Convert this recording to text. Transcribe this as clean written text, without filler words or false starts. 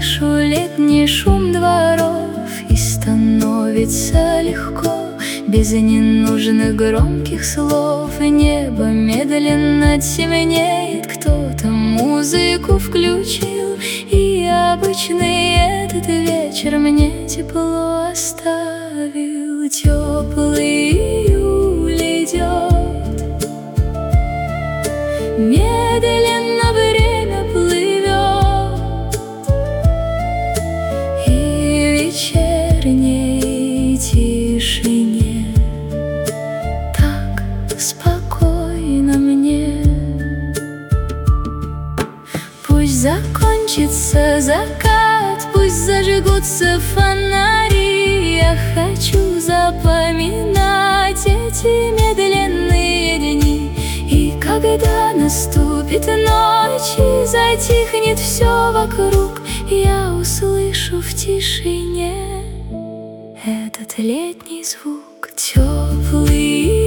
слышу летний шум дворов, и становится легко, без ненужных громких слов. И небо медленно темнеет, кто-то музыку включил, и обычный этот вечер мне тепло оставил. Теплый июль идет, медленно время плывет, и в вечерней тишине так спокойно мне. Пусть закончится закат, пусть зажгутся фонари, я хочу запоминать эти медленные дни. И когда наступит ночь и затихнет все вокруг, я услышу в тишине этот летний звук. Теплый